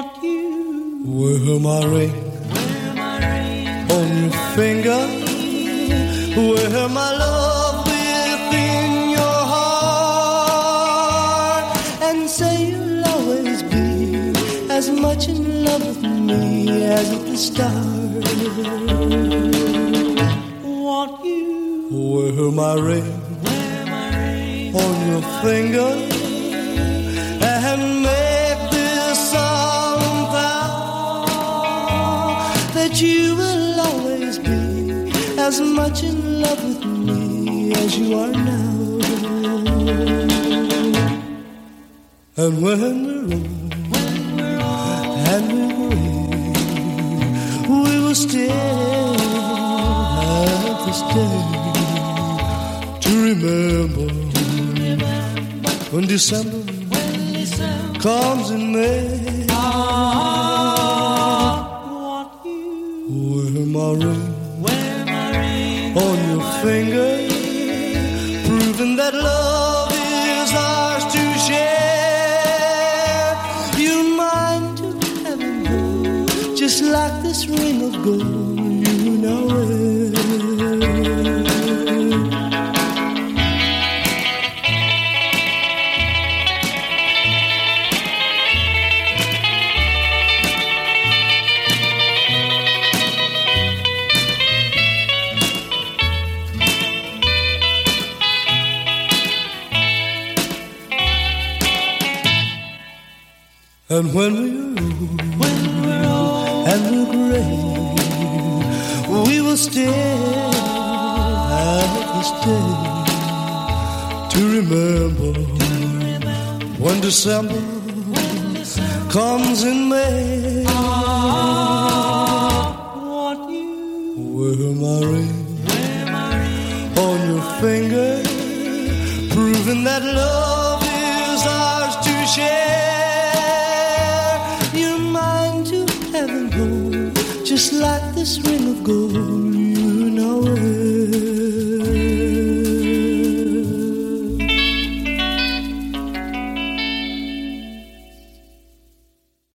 Wear my ring on your finger. Wear my love within your heart, and say you'll always be as much in love with me as at the start. Want you? Wear my ring on your finger, and make this song vow that you will always be as much in love with me as you are now. And when we're old and we're gray, we will still have this day to remember when December comes in May. Wear my ring on your finger, proving that love is ours to share. You're mine to heaven, just like this ring of gold you now wear. And when we're old and we're gray, we will still have this day to remember when December comes in May. Wear my ring on your finger, proving that love is ours to share. Just like this ring of gold you know it.